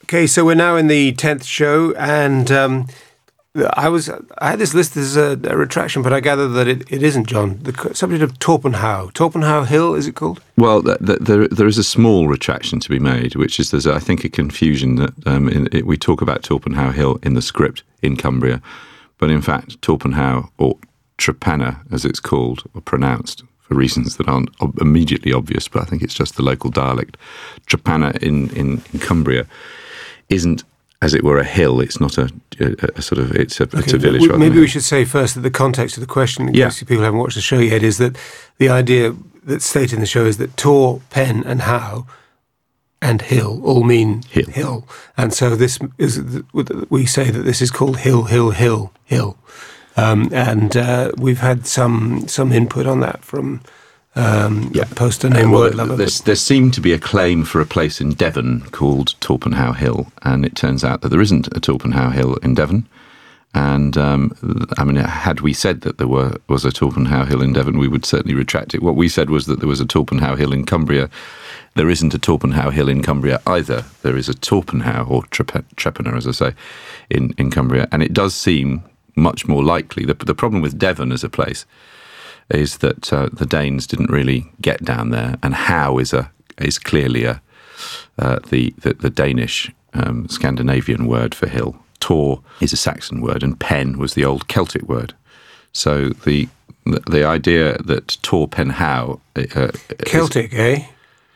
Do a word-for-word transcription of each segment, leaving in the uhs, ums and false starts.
Okay, so we're now in the tenth show, and um, I was I had this list as a, a retraction, but I gather that it, it isn't, John. The subject of Torpenhow. Torpenhow Hill, is it called? Well, th- th- there there is a small retraction to be made, which is there's, I think, a confusion that um, in, it, we talk about Torpenhow Hill in the script in Cumbria, but in fact, Torpenhow, or Trepanner, as it's called, or pronounced, for reasons that aren't ob- immediately obvious, but I think it's just the local dialect, Trepanner in, in, in Cumbria isn't, as it were, a hill. It's not a, a, a sort of, it's a, okay, it's a village. We, maybe we should say first that the context of the question, in yeah. case people haven't watched the show yet, is that the idea that's stated in the show is that Tor, Pen and How and Hill all mean hill. hill. And so this is, we say that this is called Hill, Hill, Hill, Hill. Um, and uh, we've had some some input on that from Um, yeah. a poster named uh, well, Word Lover. There seemed to be a claim for a place in Devon called Torpenhow Hill, and it turns out that there isn't a Torpenhow Hill in Devon. And um, I mean, had we said that there were was a Torpenhow Hill in Devon, we would certainly retract it. What we said was that there was a Torpenhow Hill in Cumbria. There isn't a Torpenhow Hill in Cumbria either. There is a Torpenhow, or Trepanner, as I say, in, in Cumbria. And it does seem much more likely. The, the problem with Devon as a place is that uh, the Danes didn't really get down there, and How is a is clearly a uh, the, the the Danish um, Scandinavian word for hill. Tor is a Saxon word, and Pen was the old Celtic word. So the the, the idea that Tor Pen How uh, Celtic, is, eh?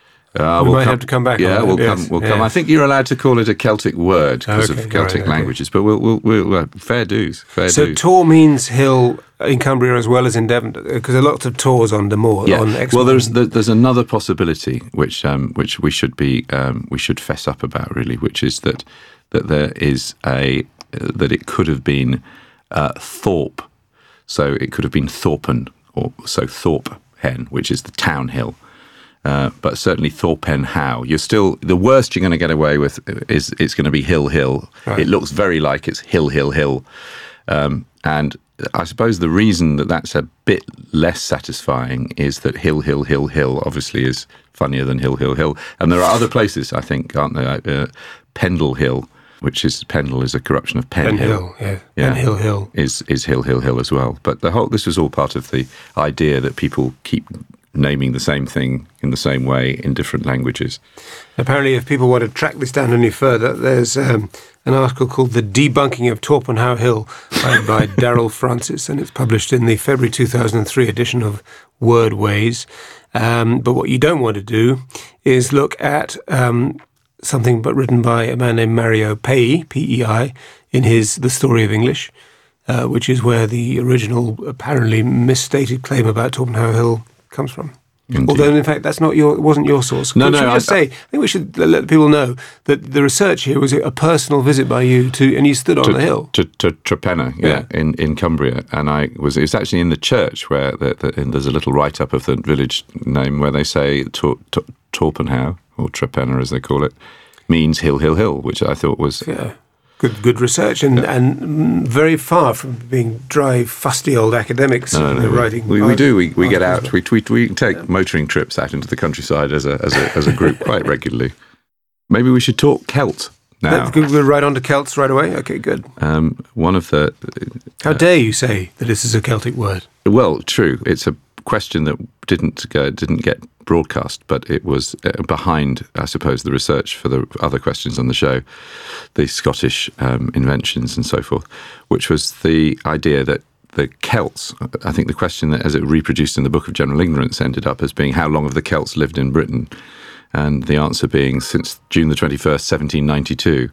Uh, we we'll might come, have to come back. Yeah, on we'll that. come. Yes. We'll yeah. come. I think you're allowed to call it a Celtic word because okay, of Celtic right, languages, okay. but we'll, we'll, we'll uh, fair dues. Fair so dues. Tor means hill in Cumbria as well as in Devon, because there are lots of Tors on the moor. Yeah. On well, there's there's another possibility which um, which we should be um, we should fess up about, really, which is that that there is a uh, that it could have been uh, Thorpe, so it could have been Thorpen, or so Thorpe Hen, which is the town hill. Uh, but certainly Torpenhow. You're still, the worst you're going to get away with is it's going to be Hill, Hill. Right. It looks very like it's Hill, Hill, Hill. Um, and I suppose the reason that that's a bit less satisfying is that Hill, Hill, Hill, Hill obviously is funnier than Hill, Hill, Hill. And there are other places, I think, aren't there? Uh, Pendle Hill, which is, Pendle is a corruption of Pen, Pen Hill. Hill, yeah. yeah. Pen Hill, Hill. Is, is Hill, Hill, Hill as well. But the whole, this was all part of the idea that people keep naming the same thing in the same way in different languages. Apparently, if people want to track this down any further, there's um, an article called The Debunking of Torpenhow Hill by, by Daryl Francis, and it's published in the February two thousand three edition of Wordways. Um, but what you don't want to do is look at um, something but written by a man named Mario Pei, P E I, in his The Story of English, uh, which is where the original apparently misstated claim about Torpenhow Hill comes from. Indeed. Although, in fact, that's not your, it wasn't your source. No, should no. we just I, say, I think we should let people know that the research here was a personal visit by you to, and you stood on to, the hill. To, to Trepanner, yeah, yeah, in, in Cumbria. And I was, it was actually in the church where the, the, and there's a little write-up of the village name where they say Tor, Tor, Torpenhow, or Trepanner as they call it, means hill, hill, hill, which I thought was... Yeah. Good, good research, and, yeah. and very far from being dry, fusty old academics no, no, no, writing. We, we do. We, we get out. We, we we take yeah. motoring trips out into the countryside as a as a as a group quite regularly. Maybe we should talk Celt now. We're right on to Celts right away. Okay, good. Um, one of the. How uh, dare you say that this is a Celtic word? Well, true. It's a question that didn't go, didn't get broadcast, but it was uh, behind, I suppose, the research for the other questions on the show, the Scottish um, inventions and so forth, which was the idea that the Celts, I think the question that, as it reproduced in the Book of General Ignorance, ended up as being how long have the Celts lived in Britain? And the answer being since June the twenty-first, seventeen ninety-two.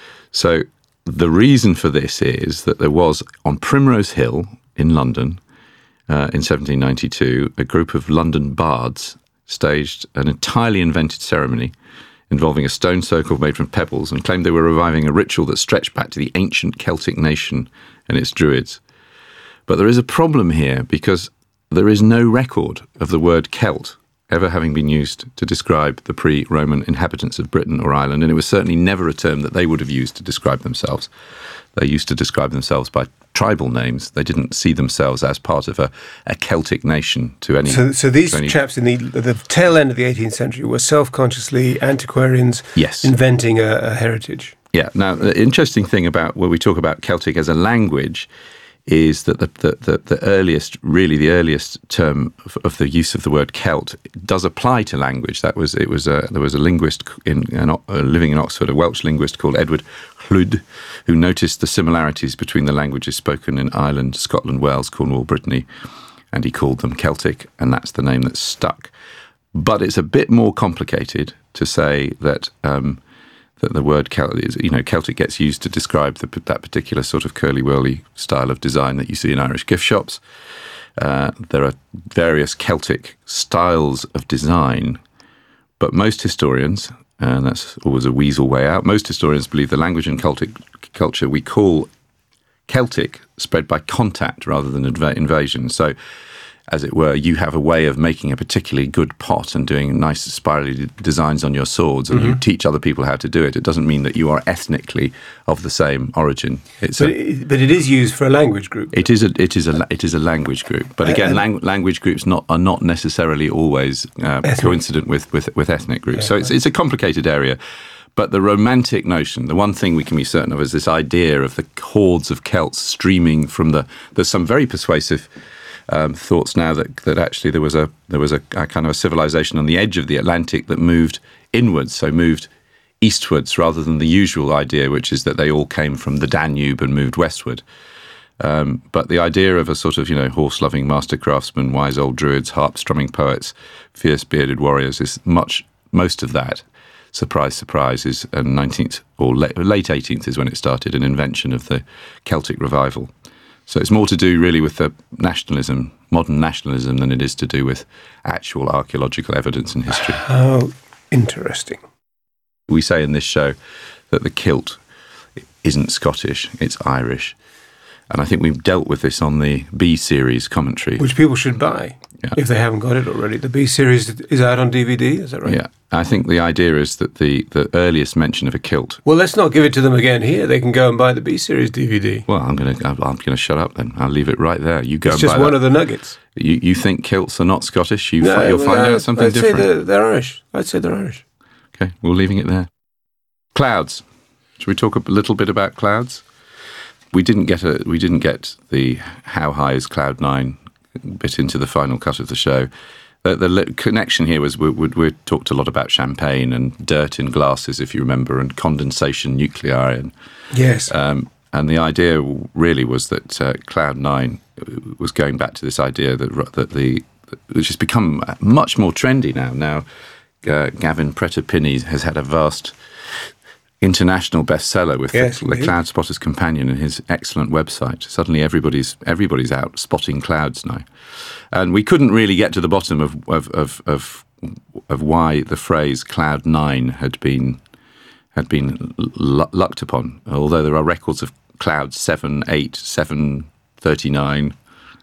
So the reason for this is that there was, on Primrose Hill in London, uh, in seventeen ninety-two, a group of London bards staged an entirely invented ceremony involving a stone circle made from pebbles and claimed they were reviving a ritual that stretched back to the ancient Celtic nation and its druids. But there is a problem here because there is no record of the word Celt ever having been used to describe the pre-Roman inhabitants of Britain or Ireland, and it was certainly never a term that they would have used to describe themselves. They used to describe themselves by tribal names. They didn't see themselves as part of a, a Celtic nation to any. So, so these any, chaps in the the tail end of the eighteenth century were self-consciously antiquarians, yes, inventing a, a heritage. Yeah. Now, the interesting thing about when we talk about Celtic as a language is that the the, the, the earliest, really the earliest term of, of the use of the word Celt does apply to language. That was it was a, there was a linguist in, in uh, living in Oxford, a Welsh linguist called Edward Llwyd, who noticed the similarities between the languages spoken in Ireland, Scotland, Wales, Cornwall, Brittany, and he called them Celtic, and that's the name that stuck. But it's a bit more complicated to say that. Um, that the word Celtic, is, you know, Celtic gets used to describe the, that particular sort of curly-whirly style of design that you see in Irish gift shops. Uh, there are various Celtic styles of design, but most historians, and that's always a weasel way out, most historians believe the language and Celtic culture we call Celtic spread by contact rather than inv- invasion. So, as it were, you have a way of making a particularly good pot and doing nice spirally designs on your swords, and mm-hmm. you teach other people how to do it. It doesn't mean that you are ethnically of the same origin. It's but, a, it, but it is used for a language group. It is a it is a it is a language group. But again, uh, lang- language groups not are not necessarily always uh, coincident with, with with ethnic groups. Yeah, so it's it's a complicated area. But the romantic notion, the one thing we can be certain of, is this idea of the hordes of Celts streaming from the. There's some very persuasive. Um, thoughts now that that actually there was a there was a, a kind of a civilization on the edge of the Atlantic that moved inwards, so moved eastwards rather than the usual idea, which is that they all came from the Danube and moved westward. Um, but the idea of a sort of, you know, horse-loving master craftsmen, wise old druids, harp-strumming poets, fierce bearded warriors is much most of that. Surprise, surprise, is a nineteenth or late, late eighteenth is when it started, an invention of the Celtic revival. So it's more to do really with the nationalism, modern nationalism, than it is to do with actual archaeological evidence and history. How interesting. We say in this show that the kilt isn't Scottish, it's Irish. And I think we've dealt with this on the B-series commentary. Which people should buy, yeah. if they haven't got it already. The B-series is out on D V D, is that right? Yeah. I think the idea is that the, the earliest mention of a kilt... Well, let's not give it to them again here. They can go and buy the B-series D V D. Well, I'm going to I'm going to shut up then. I'll leave it right there. You go it's and buy just one that. of the nuggets. You you think kilts are not Scottish? You no, fi- you'll find uh, out something I'd different. Say they're, they're Irish. I'd say they're Irish. Okay, we're leaving it there. Clouds. Should we talk a little bit about clouds? We didn't get a we didn't get the how high is cloud nine bit into the final cut of the show. The, the connection here was we, we, we talked a lot about champagne and dirt in glasses, if you remember, and condensation nuclei. And, yes. Um, and the idea really was that uh, cloud nine was going back to this idea that that the which has become much more trendy now. Now, uh, Gavin Preta-Pinney has had a vast international bestseller with yes, the, the Cloud Spotter's Companion and his excellent website. Suddenly everybody's everybody's out spotting clouds now. And we couldn't really get to the bottom of of, of, of, of why the phrase cloud nine had been had been l- lucked upon, although there are records of cloud seven, eight, seven, thirty-nine,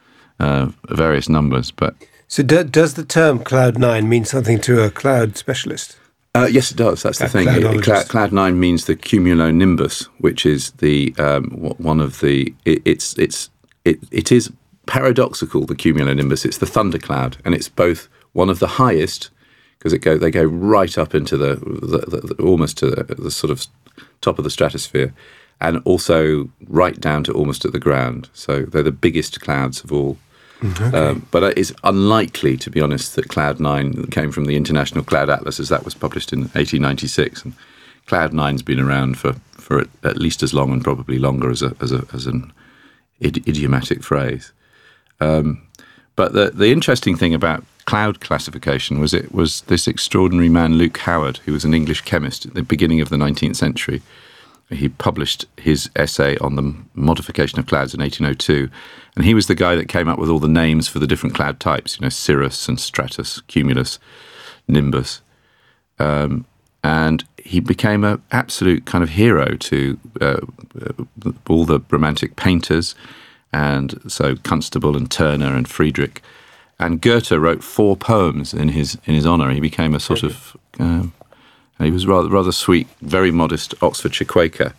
uh, various numbers. But So do, does the term cloud nine mean something to a cloud specialist? Uh, yes, it does. That's the thing. It, cloud, cloud nine means the cumulonimbus, which is the um, one of the. It, it's it's it it is paradoxical. The cumulonimbus. It's the thundercloud, and it's both one of the highest because it go they go right up into the, the, the, the almost to the, the sort of top of the stratosphere, and also right down to almost at the ground. So they're the biggest clouds of all. Okay. Um, but it's unlikely, to be honest, that Cloud nine came from the International Cloud Atlas, as that was published in eighteen ninety-six. And Cloud nine's been around for, for at least as long and probably longer as a as a as an idiomatic phrase. Um, but the the interesting thing about cloud classification was it was this extraordinary man, Luke Howard, who was an English chemist at the beginning of the nineteenth century. He published his essay on the modification of clouds in eighteen oh two, and he was the guy that came up with all the names for the different cloud types, you know, cirrus and stratus, cumulus, nimbus. Um, and he became an absolute kind of hero to uh, all the Romantic painters, and so Constable and Turner and Friedrich. And Goethe wrote four poems in his in his honour. He became a sort of... Uh, He was rather rather sweet, very modest Oxfordshire Quaker,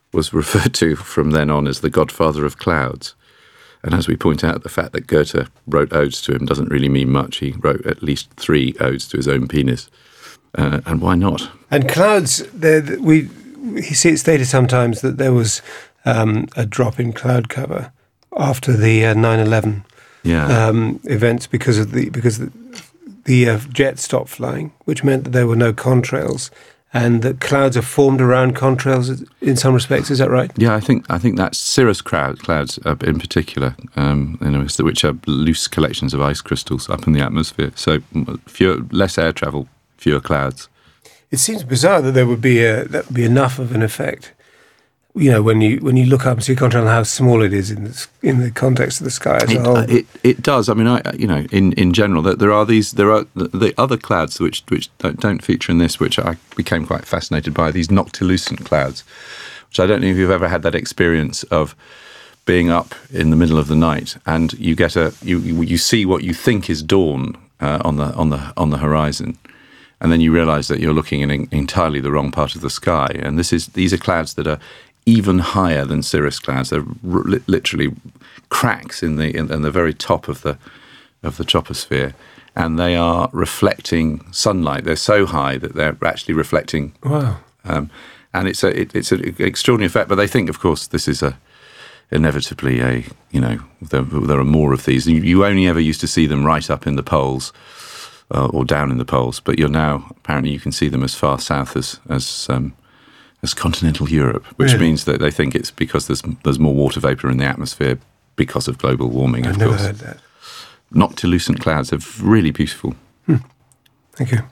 was referred to from then on as the godfather of clouds. And as we point out, the fact that Goethe wrote odes to him doesn't really mean much. He wrote at least three odes to his own penis. Uh, and why not? And clouds, we he stated sometimes that there was um, a drop in cloud cover after the uh, nine eleven yeah. um, events because of the because the, the uh, jets stopped flying, which meant that there were no contrails. And that clouds are formed around contrails in some respects. Is that right? Yeah, I think I think that's cirrus cloud, clouds uh, in particular, um, you know, which are loose collections of ice crystals up in the atmosphere. So fewer, less air travel, fewer clouds. It seems bizarre that there would be a, that would be enough of an effect. You know, when you when you look up and see a contrail and how small it is in the, in the context of the sky as it, a whole. It it does. I mean, I you know, in, in general, that there are these there are the other clouds which which don't, don't feature in this, which I became quite fascinated by. These noctilucent clouds, which I don't know if you've ever had that experience of being up in the middle of the night and you get a you you see what you think is dawn uh, on the on the on the horizon. And then you realise that you're looking in entirely the wrong part of the sky. And this is these are clouds that are even higher than cirrus clouds. They're r- literally cracks in the in, in the very top of the of the troposphere, and they are reflecting sunlight. They're so high that they're actually reflecting. Wow! Um, and it's a it, it's an extraordinary effect. But they think, of course, this is a inevitably a you know there, there are more of these. You, you only ever used to see them right up in the poles. Uh, or down in the poles, but you're now apparently you can see them as far south as as um, as continental Europe, which really? means that they think it's because there's there's more water vapor in the atmosphere because of global warming. I've of never course. heard that. Noctilucent clouds are really beautiful. Hmm. Thank you.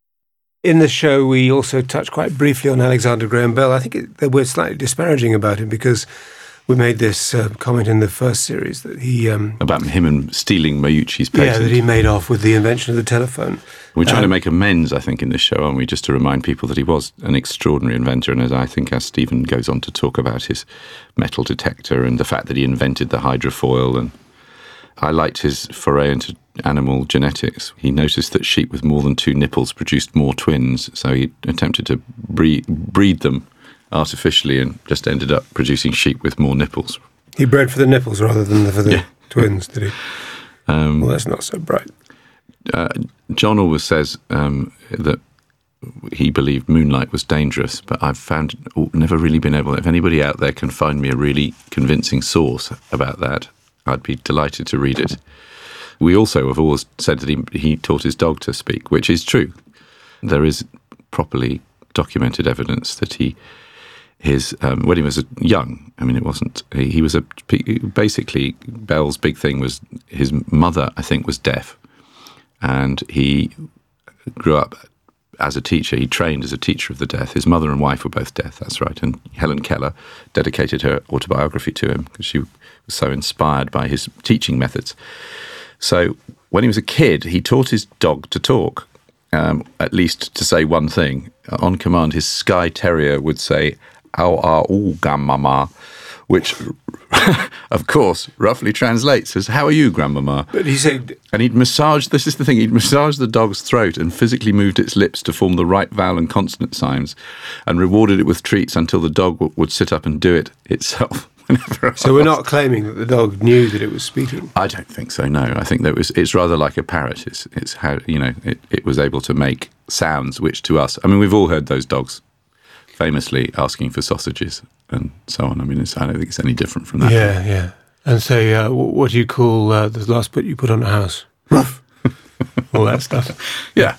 In the show, we also touched quite briefly on Alexander Graham Bell. I think it, that we're slightly disparaging about him because we made this uh, comment in the first series that he... Um, About him and stealing Meucci's patent. Yeah, that he made off with the invention of the telephone. We're trying um, to make amends, I think, in this show, aren't we? Just to remind people that he was an extraordinary inventor. And as I think as Stephen goes on to talk about his metal detector and the fact that he invented the hydrofoil. And I liked his foray into animal genetics. He noticed that sheep with more than two nipples produced more twins. So he attempted to breed, breed them artificially and just ended up producing sheep with more nipples. He bred for the nipples rather than for the yeah. twins, did he? Um, well, that's not so bright. Uh, John always says um, that he believed moonlight was dangerous, but I've found never really been able. If anybody out there can find me a really convincing source about that, I'd be delighted to read it. We also have always said that he, he taught his dog to speak, which is true. There is properly documented evidence that he. His um, when he was young, I mean, it wasn't. He, he was a basically Bell's big thing was his mother, I think, was deaf, and he grew up as a teacher. He trained as a teacher of the deaf. His mother and wife were both deaf. That's right. And Helen Keller dedicated her autobiography to him because she was so inspired by his teaching methods. So when he was a kid, he taught his dog to talk, um, at least to say one thing. On command, his Skye Terrier would say, "How are all, grandmama?" Which, of course, roughly translates as, "How are you, grandmama?" But he said... And he'd massage, this is the thing, he'd massage the dog's throat and physically moved its lips to form the right vowel and consonant signs and rewarded it with treats until the dog w- would sit up and do it itself. So we're not claiming that the dog knew that it was speaking? I don't think so, no. I think that it was, it's rather like a parrot. It's, it's how, you know, it, it was able to make sounds which to us, I mean, we've all heard those dogs famously asking for sausages and so on. I mean, it's, I don't think it's any different from that. Yeah, yeah. And say, uh, what do you call uh, the last bit you put on a house? Ruff. All that stuff. Yeah.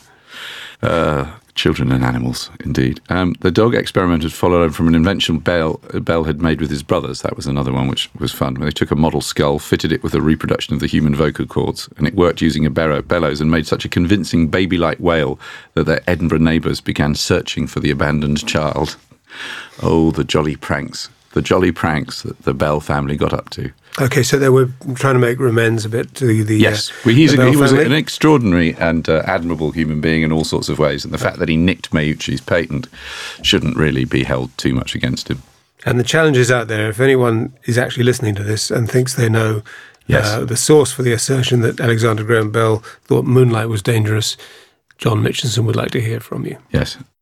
Uh, children and animals, indeed. Um, the dog experiment had followed from an invention Bell, Bell had made with his brothers. That was another one which was fun. They took a model skull, fitted it with a reproduction of the human vocal cords, and it worked using a bellows and made such a convincing baby-like wail that their Edinburgh neighbours began searching for the abandoned child. Oh, the jolly pranks. The jolly pranks that the Bell family got up to. Okay, so they were trying to make amends a bit to the Yes, uh, well, he's the a, Bell he was family. an extraordinary and uh, admirable human being in all sorts of ways, and the fact that he nicked Meucci's patent shouldn't really be held too much against him. And the challenge is out there. If anyone is actually listening to this and thinks they know Yes. uh, the source for the assertion that Alexander Graham Bell thought moonlight was dangerous, John Mitchinson would like to hear from you. Yes.